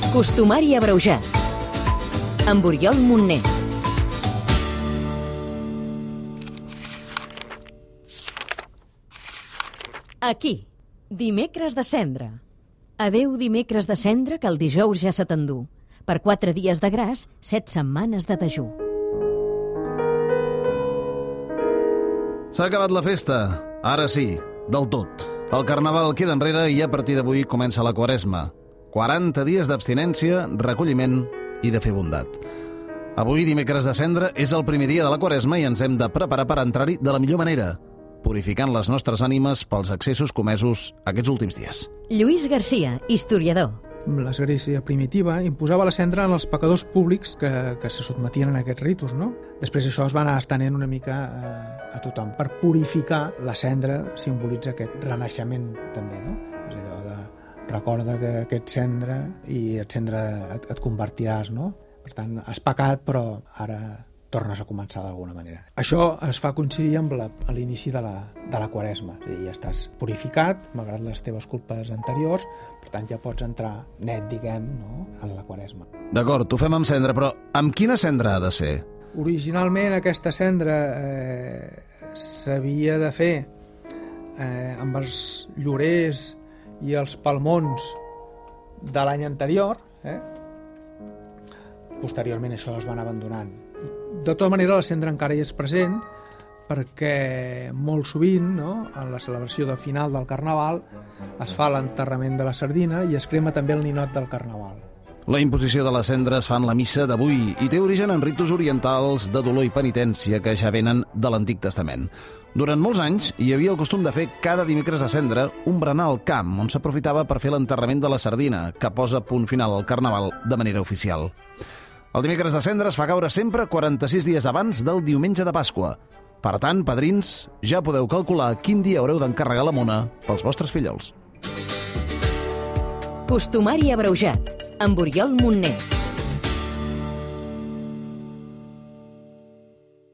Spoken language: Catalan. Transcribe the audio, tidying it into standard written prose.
Costumari abreujat amb Oriol Montner. Aquí, dimecres de cendra. Adeu dimecres de cendra, que el dijous ja se t'endú. Per 4 dies de gras, 7 setmanes de dejú. S'ha acabat la festa. Ara sí, del tot. El carnaval queda enrere i a partir d'avui comença la Quaresma. 40 dies d'abstinència, recolliment i de fer bondat. Avui, dimecres de cendra, és el primer dia de la Quaresma i ens hem de preparar per entrar-hi de la millor manera, purificant les nostres ànimes pels excessos comesos aquests últims dies. Lluís Garcia, historiador. L'Església primitiva imposava la cendra en els pecadors públics que se sotmetien a aquests ritus, no? Després això es va anar estenent una mica a tothom. Per purificar, la cendra simbolitza aquest renaixement també, no? És allò de recorda que et cendra i et convertiràs, no? Per tant, has pecat, però ara tornes a començar d'alguna manera. Això es fa coincidir amb l'inici de la Quaresma. Ja estàs purificat, malgrat les teves culpes anteriors, per tant ja pots entrar net, diguem, no? En la Quaresma. D'acord, ho fem amb cendra, però amb quina cendra ha de ser? Originalment aquesta cendra s'havia de fer amb els llorers i els palmons de l'any anterior. Posteriorment això es va anar abandonant. De tota manera, la cendra encara hi és present perquè molt sovint, no, en la celebració de final del Carnaval es fa l'enterrament de la sardina i es crema també el ninot del Carnaval. La imposició de la cendra es fa en la missa d'avui i té origen en ritus orientals de dolor i penitència que ja venen de l'Antic Testament. Durant molts anys hi havia el costum de fer cada dimecres de cendra un berenar al camp on s'aprofitava per fer l'enterrament de la sardina, que posa punt final al Carnaval de manera oficial. El dimecres de cendra es fa caure sempre 46 dies abans del diumenge de Pasqua. Per tant, padrins, ja podeu calcular quin dia haureu d'encarregar la mona pels vostres fillols. Costumari abreujat amb Oriol Montner.